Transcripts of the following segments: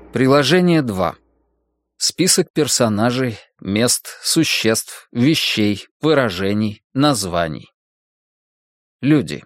Приложение 2. Список персонажей, мест, существ, вещей, выражений, названий. Люди.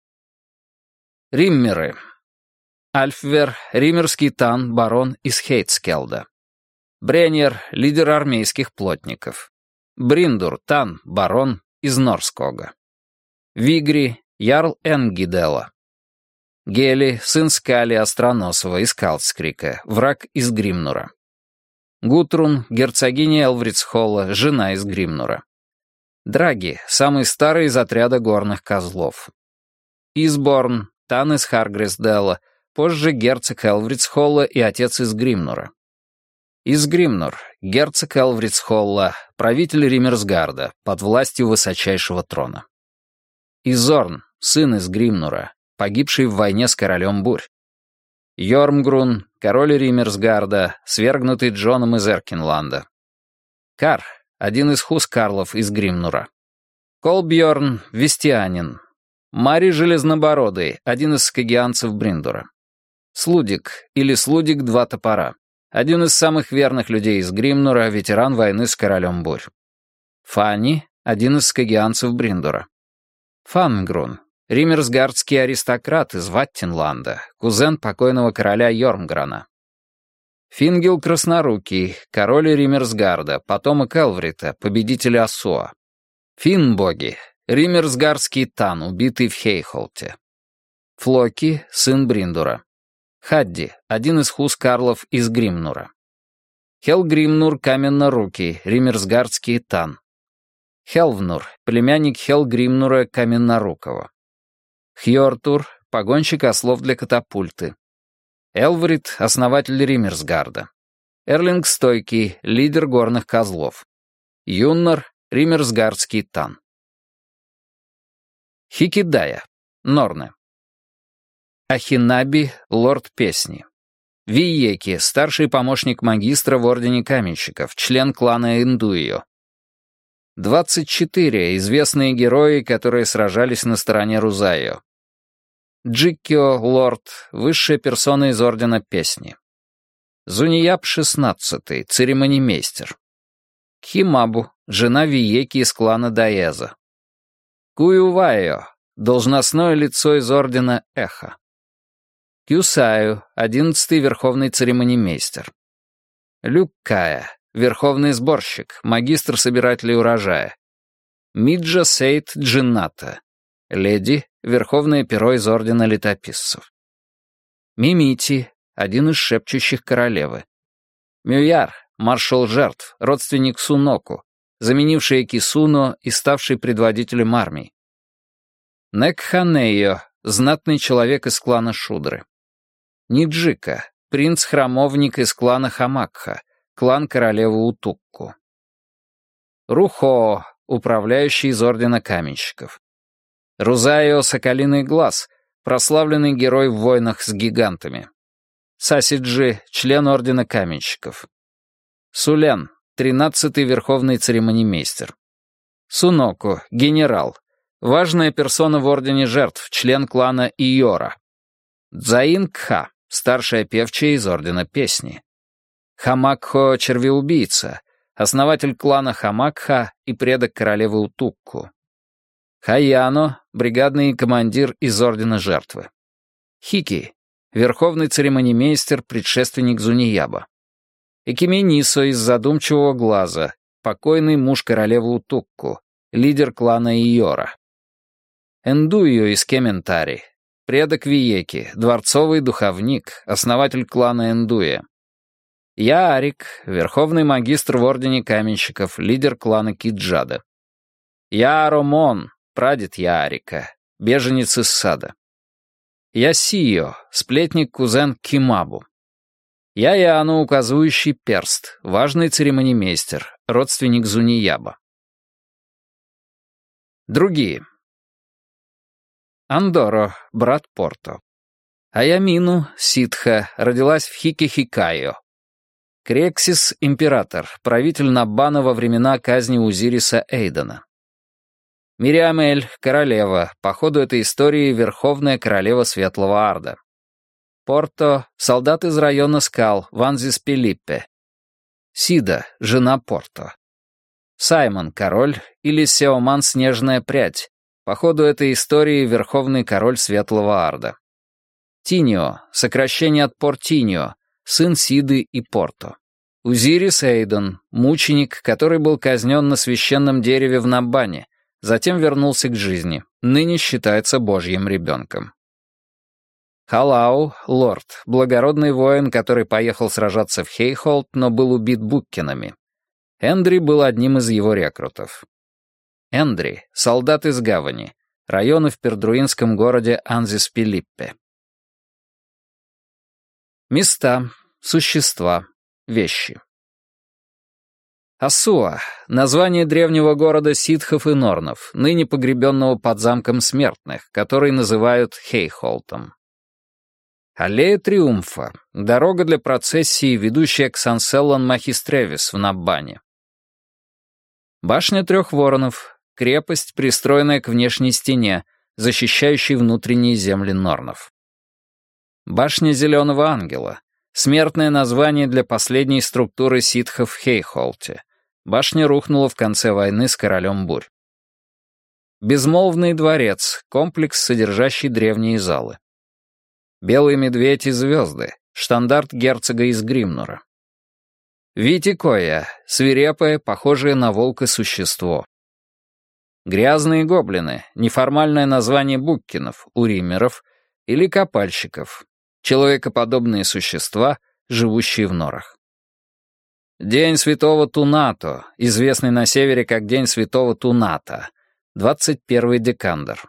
Риммеры. Альфвер, риммерский тан, барон из Хейтскелда. Бреннер, лидер армейских плотников. Бриндур, тан, барон из Норскога. Вигри, ярл Энгидела. Гели, сын Скали Остроносова из Калдскрика, враг из Гримнура. Гутрун, герцогиня Элврицхолла, жена из Гримнура. Драги, самый старый из отряда горных козлов. Изборн, тан из Харгрисдела, позже герцог Элврицхолла и отец из Гримнура. Изгримнур, герцог Элврицхолла, правитель Риммерсгарда, под властью высочайшего трона. Изорн, сын из Гримнура, погибший в войне с королем бурь. Йормгрун, король Риммерсгарда, свергнутый Джоном из Эркинланда. Кар, один из хускарлов из Гримнура. Колбьорн, вестианин. Мари Железнобородый, один из скагианцев Бриндура. Слудик, или Слудик два топора. Один из самых верных людей из Гримнура, ветеран войны с королем бурь. Фанни, один из скагианцев Бриндура. Фангрун, риммерсгардский аристократ из Ваттинланда, кузен покойного короля Йормграна. Фингел Краснорукий, король Риммерсгарда, потомок Элврита, победителя Асуа. Финнбоги, риммерсгардский тан, убитый в Хейхолте. Флоки, сын Бриндура. Хадди, один из хускарлов из Гримнура. Хелгримнур Каменнорукий, риммерсгардский тан. Хелвнур, племянник Хелгримнура Каменнорукого. Хьортур, погонщик ослов для катапульты. Элврит, основатель Риммерсгарда. Эрлинг Стойкий, лидер горных козлов. Юннар, риммерсгардский тан. Хикидая, Норны. Ахинаби, лорд песни. Виеки, старший помощник магистра в Ордене Каменщиков, член клана Индуио. 24 известные герои, которые сражались на стороне Рузайо. Джиккио, лорд, высшая персона из Ордена Песни. Зунияп 16, церемонимейстер. Кхимабу, жена Виеки из клана Даеза. Куювайо, должностное лицо из Ордена Эхо. Кюсаю, 11-й верховный церемонимейстер. Люккая, верховный сборщик, магистр собирателей урожая. Миджа Сейт Джинната, леди, верховное перо из Ордена Летописцев. Мимити, один из шепчущих королевы. Мюяр, маршал жертв, родственник Суноку, заменивший Кисуно и ставший предводителем армий. Некханейо, знатный человек из клана Шудры. Ниджика, принц-храмовник из клана Хамакха, клан королевы Утукку. Рухоо, управляющий из Ордена Каменщиков. Рузайо Соколиный Глаз, прославленный герой в войнах с гигантами. Сасиджи, член Ордена Каменщиков. Сулен, 13-й верховный церемонимейстер. Суноку, генерал, важная персона в Ордене Жертв, член клана Иора. Дзаин Кха, старшая певчая из Ордена Песни. Хамакхо Червеубийца, основатель клана Хамакха и предок королевы Утукку. Хаяно, бригадный командир из Ордена Жертвы. Хики, верховный церемонимейстер, предшественник Зунияба. Экименисо из Задумчивого Глаза, покойный муж королевы Утукку, лидер клана Иора. Эндуио из Кементари, предок Виеки, дворцовый духовник, основатель клана Эндуя. Яарик, верховный магистр в Ордене Каменщиков, лидер клана Киджада. Яаромон, прадед Яарика, беженец из сада. Ясио, сплетник-кузен Кимабу. Яяну, указывающий перст, важный церемонимейстер, родственник Зунияба. Другие. Андоро, брат Порто. Аямину, ситха, родилась в Хикихикайо. Крексис, император, правитель Наббана во времена казни Узириса Эйдена. Мириамель, королева, по ходу этой истории верховная королева Светлого Арда. Порто — солдат из района скал, Ванзис-Пилиппе. Сида — жена Порто. Саймон — король, или Сеоман — снежная прядь. По ходу этой истории верховный король Светлого Арда. Тиньо — сокращение от Портиньо, сын Сиды и Порто. Узирис Эйден — мученик, который был казнен на священном дереве в Наббане, затем вернулся к жизни, ныне считается божьим ребенком. Халау — лорд, благородный воин, который поехал сражаться в Хейхолд, но был убит Буккинами. Эндри был одним из его рекрутов. Эндри — солдат из гавани, района в пердруинском городе Анзис-Пилиппе. Места, существа, вещи. Асуа — название древнего города ситхов и норнов, ныне погребенного под замком смертных, который называют Хейхолтом. Аллея Триумфа — дорога для процессии, ведущая к Санселлан-Махистревис в Наббане. Башня трех воронов — крепость, пристроенная к внешней стене, защищающей внутренние земли норнов. Башня Зеленого Ангела — смертное название для последней структуры ситхов в Хейхолте. Башня рухнула в конце войны с королем бурь. Безмолвный дворец — комплекс, содержащий древние залы. Белый медведь и звезды — штандарт герцога из Гримнура. Витикоя — свирепое, похожее на волка существо. Грязные гоблины — неформальное название буккинов, уримеров или копальщиков, человекоподобные существа, живущие в норах. День Святого Тунато, известный на севере как День Святого Туната, 21-й декандр.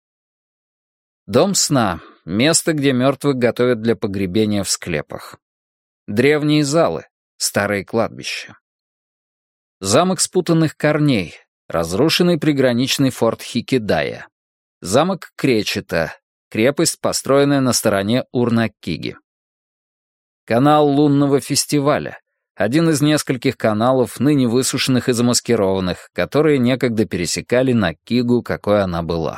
Дом сна — место, где мертвых готовят для погребения в склепах. Древние залы — старые кладбища. Замок спутанных корней — разрушенный приграничный форт Хикидая. Замок Кречета — крепость, построенная на стороне Урнаккиги. Канал лунного фестиваля — один из нескольких каналов, ныне высушенных и замаскированных, которые некогда пересекали Наккигу, какой она была.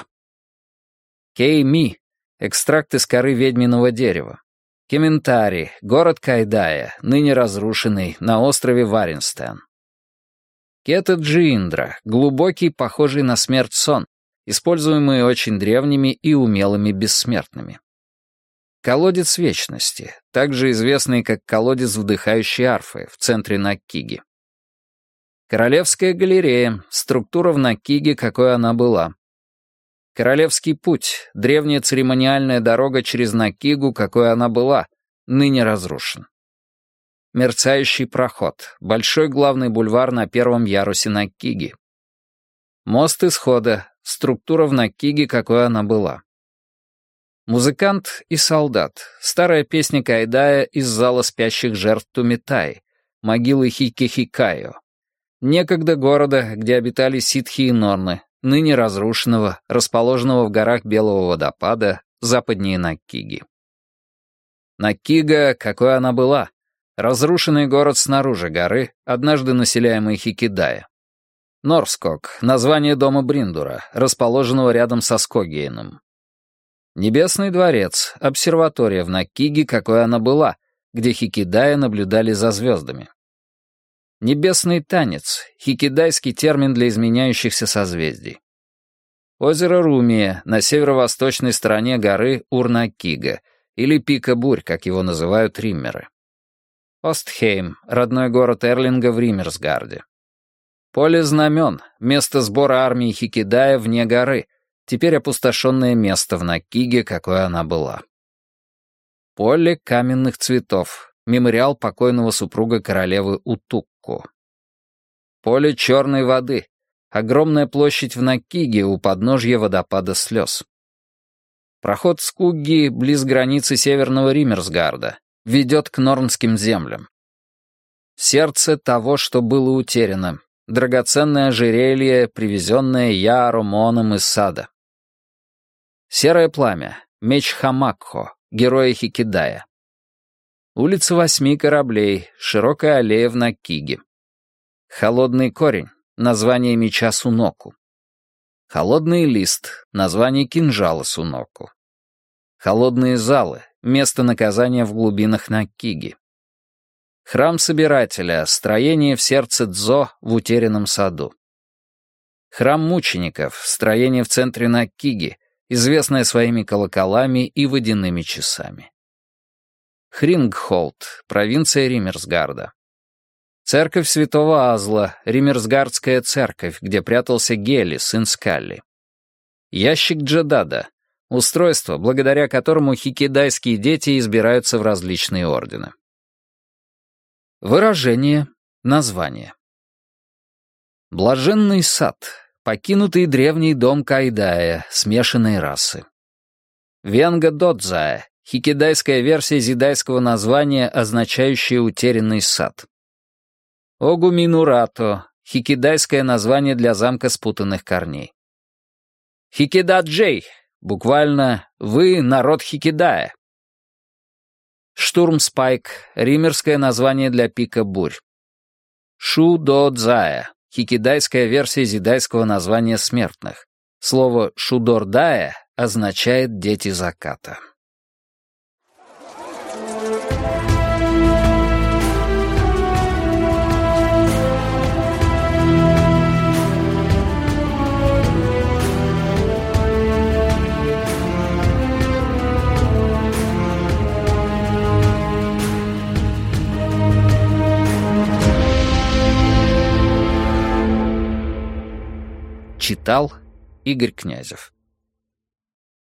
Кей-Ми — экстракт из коры ведьминого дерева. Кементари — город Кайдая, ныне разрушенный, на острове Варинстен. Кета-Джииндра — глубокий, похожий на смерть сон, используемый очень древними и умелыми бессмертными. Колодец вечности, также известный как колодец вдыхающей арфы, в центре Наккиги. Королевская галерея — структура в Наккиге, какой она была. Королевский путь — древняя церемониальная дорога через Наккигу, какой она была, ныне разрушен. Мерцающий проход — большой главный бульвар на первом ярусе Наккиги. Мост исхода — структура в Наккиге, какой она была. Музыкант и солдат — старая песня Кайдая из зала спящих жертв Тумитай, могилы Хикихикайо. Некогда города, где обитали ситхи и норны, ныне разрушенного, расположенного в горах Белого водопада, западнее Наккиги. Наккига, какой она была, разрушенный город снаружи горы, однажды населяемый Хикидая. Норскок — название дома Бриндура, расположенного рядом со Скогейном. Небесный дворец — обсерватория в Наккиге, какой она была, где Хикидая наблюдали за звездами. Небесный танец — хикидайский термин для изменяющихся созвездий. Озеро Румия на северо-восточной стороне горы Урнаккига, или Пика Бурь, как его называют риммеры. Остхейм — родной город Эрлинга в Риммерсгарде. Поле знамен — место сбора армии Хикидая вне горы, теперь опустошенное место в Наккиге, какой она была. Поле каменных цветов — мемориал покойного супруга королевы Утукку. Поле черной воды — огромная площадь в Наккиге у подножья водопада слез. Проход Скугги близ границы северного Риммерсгарда ведет к Норнским землям. Сердце того, что было утеряно, драгоценное ожерелье, привезенное Яаромоном из сада. Серое пламя, меч Хамакхо, героя Хикидая. Улица 8 кораблей, широкая аллея в Наккиге. Холодный корень, название меча Суноку. Холодный лист, название кинжала Суноку. Холодные залы, место наказания в глубинах Наккиги. Храм Собирателя — строение в сердце Дзо в утерянном саду. Храм мучеников — строение в центре Наккиги, известное своими колоколами и водяными часами. Хрингхолд, провинция Риммерсгарда. Церковь святого Азла, Риммерсгардская церковь, где прятался Гели, сын Скалли. Ящик Джедада, устройство, благодаря которому хикидайские дети избираются в различные ордены. Выражение, название. Блаженный сад, покинутый древний дом Кайдая, смешанной расы. Венга Додзая, хикидайская версия зидайского названия, означающая «утерянный сад». Огуминурато, хикидайское название для замка спутанных корней. Хикидаджей, буквально «Вы — народ Хикидая». Штурмспайк, риммерское название для пика бурь. Шудодзая, хикидайская версия зидайского названия смертных. Слово «шудордая» означает «дети заката». Читал Игорь Князев.